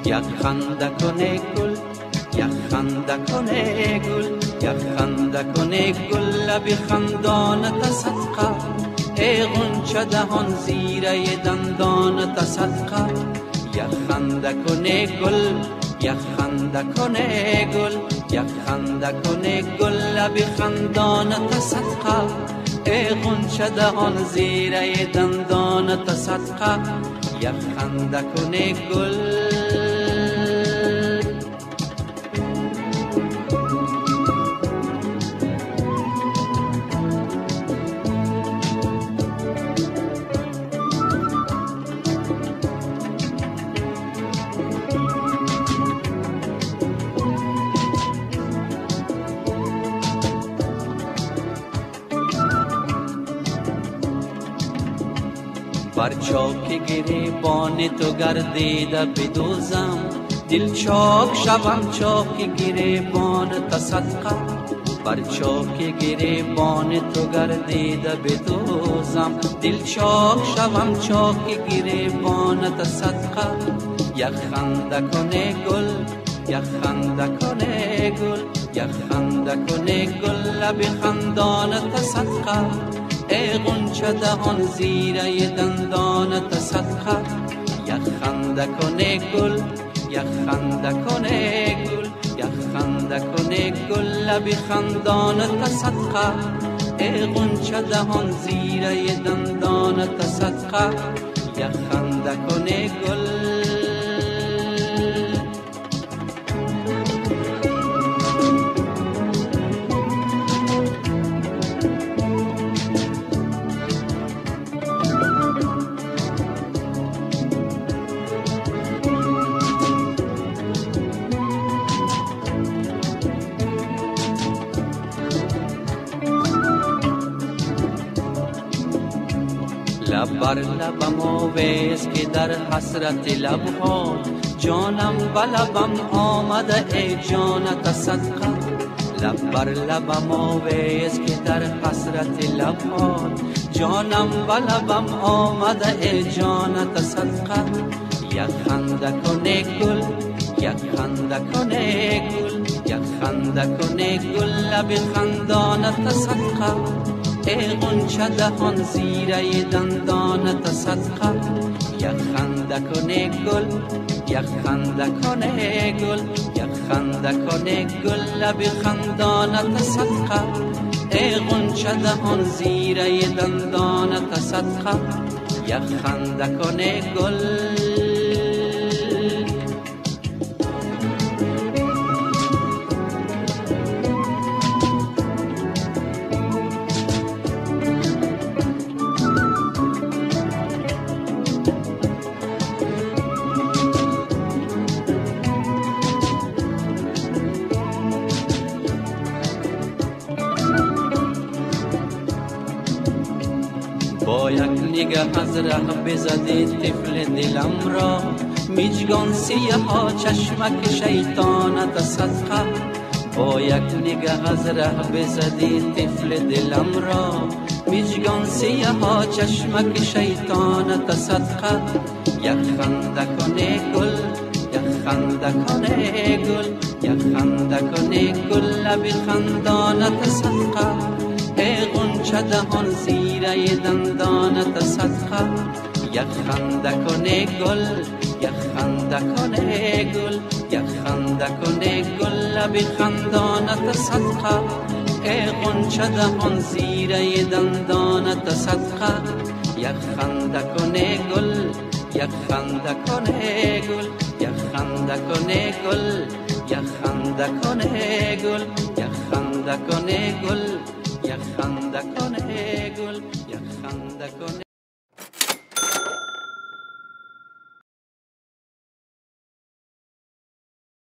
یک خنده کنه گل، یک خنده کنه گل، یک خنده کنه گل، لب خندانت صدقه، ای غنچه دهان زیره دندانت صدقه. یک خنده کنه گل، یک خنده کنه گل، یک خنده کنه گل، لب خندانت صدقه، ای غنچه دهان زیره دندانت صدقه. یک خنده کنه گل. بر چاک گریبان تو گردیده بدوزم، دل چاک شوم چاک گریبان تا صدقه. بر چاک گریبان تو گردیده بدوزم، دل چاک شوم چاک گریبان تا صدقه. یک خنده کنه گل، یک خنده کنه گل، یک خنده کنه گل، لب خندانت صدقه، ای غنچه دهان زیره دندانت صدقه. یک خنده کنه گل، یک خنده کنه گل، یک خنده کنه گل، لب خندانت صدقه، ای غنچه دهان زیره دندانت صدقه. یک خنده کنه گل. لب بر لبم آویز که در حسرت لبها، جانم به لبم آمده ای جانت صدقه. لب بر لبم آویز که در حسرت لبها، جانم به لبم آمده ای جانت صدقه. یک خنده کنه گل، یک خنده کنه گل، یک خنده کنه گل، لب خندانت صدقه، ای غنچه دهان زیره دندانت صدقه. یک خنده کنه گل، یک خنده کنه گل، یک خنده کنه گل، لب خندانت صدقه، ای غنچه دهان زیره دندانت صدقه. یک خنده کنه گل. با یک نگاه از ره بزدی طفل دلم را، میجگان سیاه چشمک شیطانت صدقه. با یک نگاه از ره بزدی طفل دلم را، میجگان سیاه چشمک شیطانت صدقه. یک خنده کنه گل، یک خنده کنه گل، یک خنده کنه گل، لب خندانت صدقه، ای غنچه دهان زیره دندانت صدقه. یک خنده کنه گل، یک خنده کنه گل، یک خنده کنه گل، لب خندانت صدقه، ای غنچه دهان زیره دندانت صدقه. یک خنده کنه گل، یک خنده کنه گل، یک خنده کنه گل، یک خنده کنه گل، یک خنده کنه گل، یک خنده کنه گل، یک خنده کنه